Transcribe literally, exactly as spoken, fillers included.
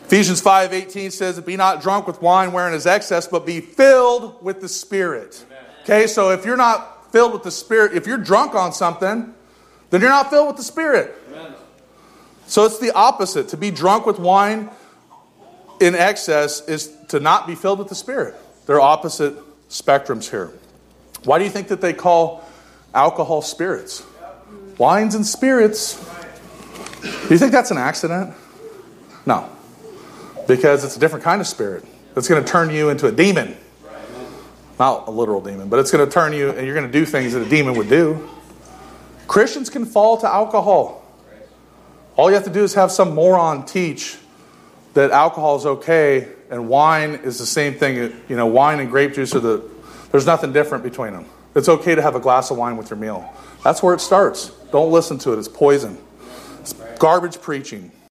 Ephesians five eighteen says, be not drunk with wine wherein is excess, but be filled with the Spirit. Okay, so if you're not filled with the Spirit, if you're drunk on something, then you're not filled with the Spirit. Amen. So it's the opposite. To be drunk with wine in excess is to not be filled with the Spirit. They're opposite spectrums here. Why do you think that they call alcohol spirits? Wines and spirits. Do you think that's an accident? No. Because it's a different kind of spirit. It's going to turn you into a demon. Not a literal demon, but it's going to turn you and you're going to do things that a demon would do. Christians can fall to alcohol. All you have to do is have some moron teach that alcohol is okay and wine is the same thing. You know, wine and grape juice are the, there's nothing different between them. It's okay to have a glass of wine with your meal. That's where it starts. Don't listen to it. It's poison. It's garbage preaching.